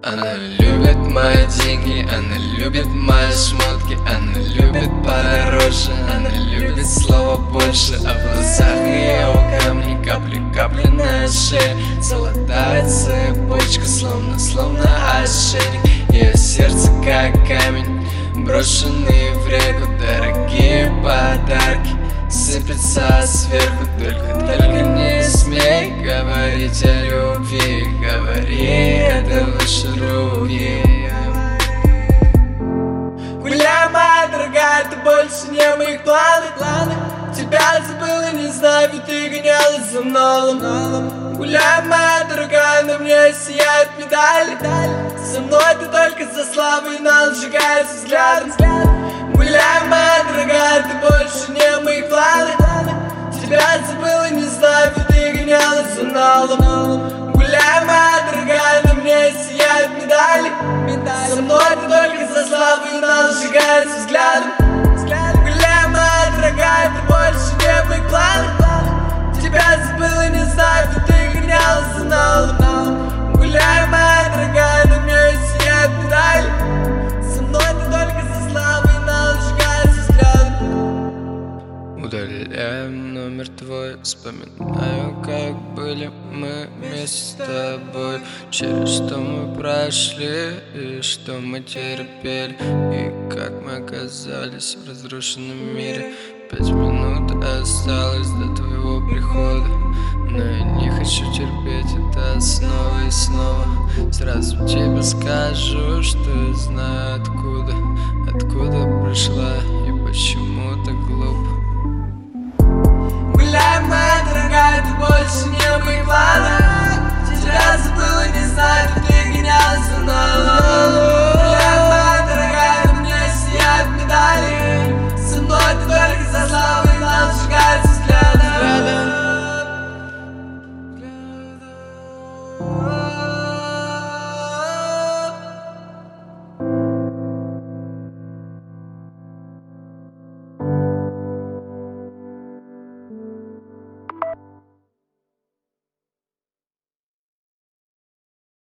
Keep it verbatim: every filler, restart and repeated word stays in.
Она любит мои деньги, она любит мои шмотки, она любит подороже, она любит слово больше. А в глазах ее камни, капли, капли на шее. Золотая цепочка, словно, словно ошейник. Ее сердце как камень, брошенный в реку. Дорогие подарки сыпятся сверху. Только, только не смей говорить о любви. Говори, это лучше руки. Гуляй, моя дорогая, ты больше не в моих планах. Тебя забыла, не знаю, ведь ты гонялась за мной. Гуляй, моя дорогая, на мне сияют медали. Со мной ты только за славой, но сжигается взглядом. Гуляй, моя дорогая, ты больше не в моих планах. Тебя забыла, не знаю, ведь ты гонялась за мной. Гуляй, моя дорогая, на мне сияют медали. Со мной ты только за славой, но сжигается взглядом. Гуляй, моя дорогая, ты больше не в моих планах. Тебя забыла, не знаю, ведь ты гонялась за мной. Гуляй, моя дорогая, на мне сияют медали. Со мной ты только за славой, но сжигается взглядом. Удаляем номер твой, вспоминаю, как были мы вместе с тобой. Через что мы прошли и что мы терпели, и как мы оказались в разрушенном мире. Пять минут осталось до твоего прихода, но я не хочу терпеть это снова и снова. Сразу тебе скажу, что я знаю откуда, откуда пришла и почему так глупо. Гуляй, моя дорогая, ты больше не в моих планах. Тебя забыла, не знаю, ведь ты гонялась за мной. Гуляй, моя дорогая, на мне сияют медали. Со мной ты только за славой, но сжигается взглядом.